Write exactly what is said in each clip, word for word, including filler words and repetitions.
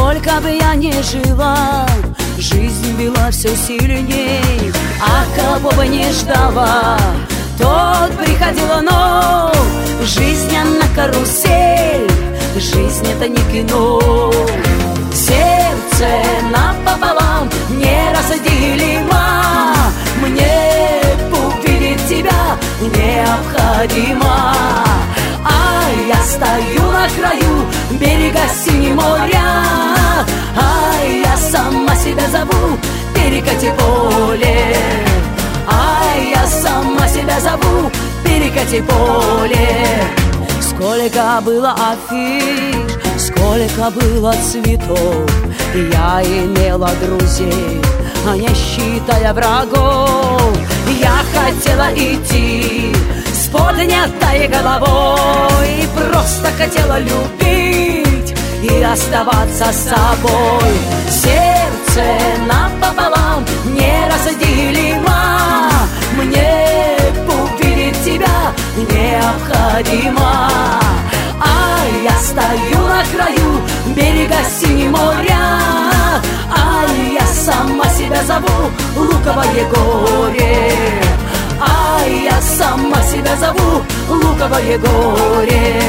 Сколько бы я ни жила, жизнь била все сильней, а кого бы не ждала, тот приходила, но жизнь она карусель, жизнь это не кино. Сердце напополам неразделимо, мне увидеть тебя необходимо. А я стою на краю берега синего моря, а я сама себя зову перекати поле. А я сама себя зову перекати поле. Сколько было афиш, сколько было цветов, я имела друзей, а не считая врагов. Я хотела идти с поднятой головой, просто хотела любить и оставаться с собой. Сердце напополам неразделимо, мне увидеть тебя необходимо. А я стою на краю берега синего моря, а я сама себя зову луковое горе. А я сама себя зову луковое горе.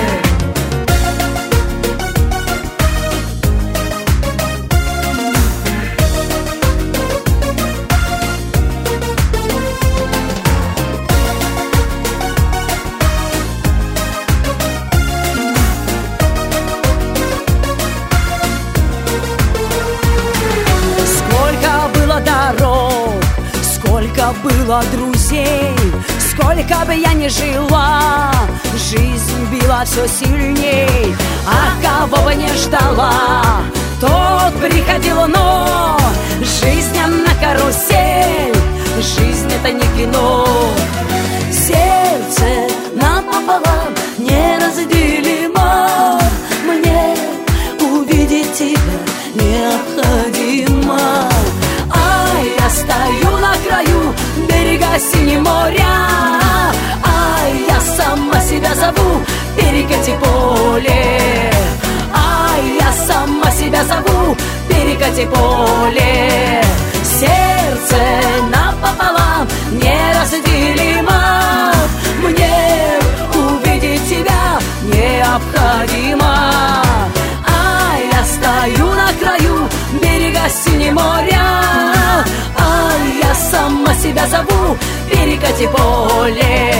Сколько было друзей, сколько бы я ни жила, жизнь била все сильней, а кого бы не ждала, тот приходил, но жизнь она карусель, жизнь это не кино. Сердце напополам неразделимо, мне увидеть тебя необходимо. А я стою на краю берега синего моря, а я сама себя зову перекати поле. А я сама себя зову перекати поле. Сердце напополам неразделимо, мне увидеть тебя необходимо. А я стою на краю берега синего моря, а я сама себя зову перекати поле.